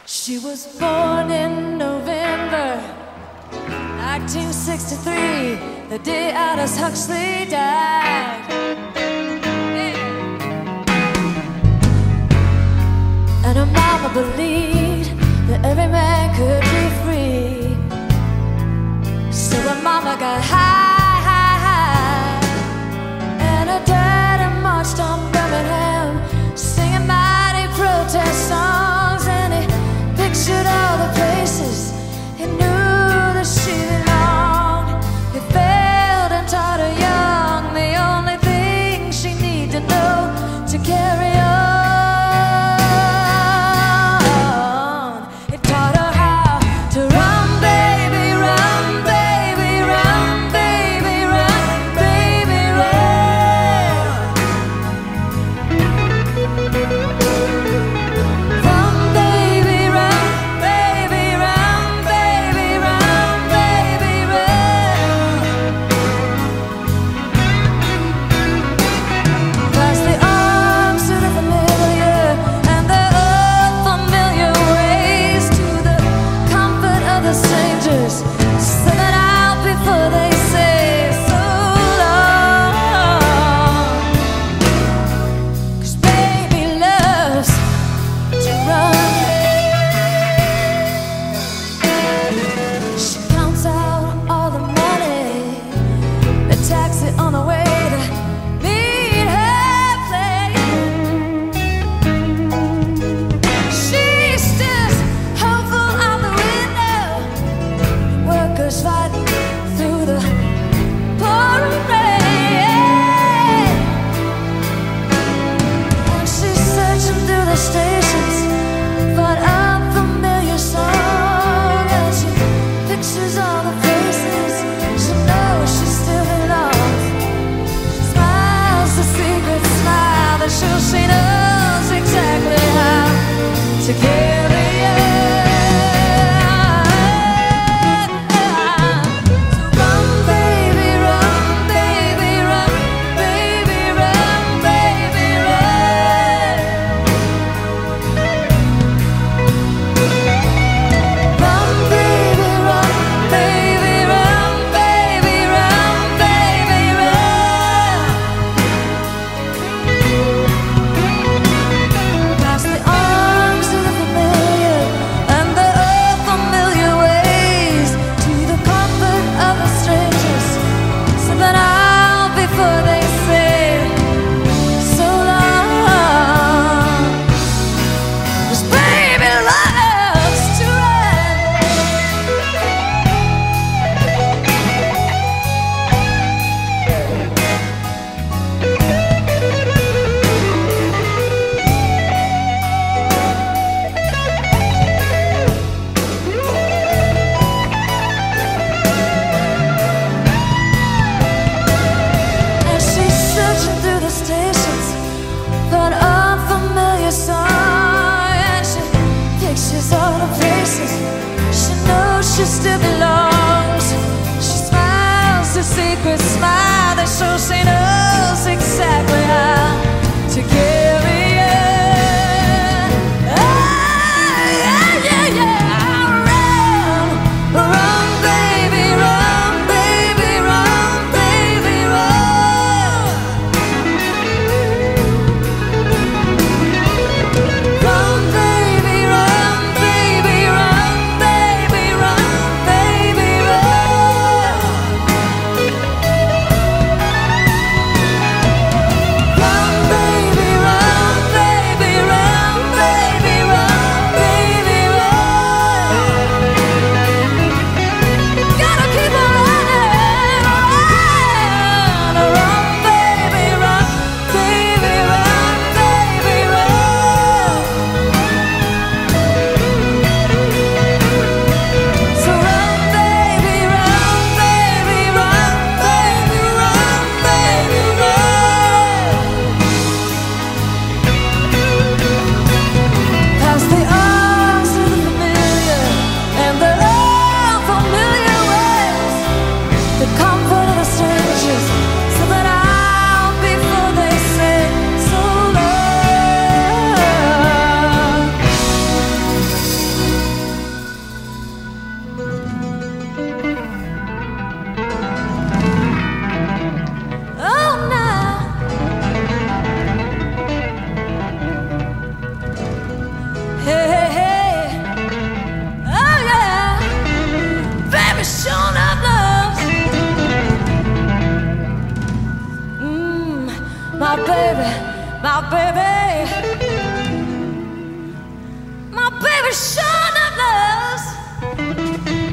She was born in November 1963, the day Aldous Huxley died. And her mama believed that every man could be free. So her mama got high, high, high, and her daddy marched on Birmingham, singing mighty protest songs, and he pictured all the places he knew that she belonged. He failed and taught her young the only thing she needed to know to carry on. He taught her how to run, baby, run, baby, run, baby, run, baby, run. Run, baby, run, baby, run, baby, run, baby, run. Past the arms to the familiar and the unfamiliar ways, to the comfort of the strangers, slipping out before they say so long. 'Cause baby loves to run. She counts out all the money, the taxi on the way to meet her place. She stares hopeful out the window, workers fighting through the pouring rain. And she's searching through the stations for an unfamiliar song, and she pictures all the places she knows she still belongs. She smiles the secret smile that shows she knows exactly how to carry on. So run, baby, run, baby, run, baby, run, baby, run. Run, baby, run, baby, run, baby, run, baby, run. Past the arms of the familiar my baby, my baby sure enough loves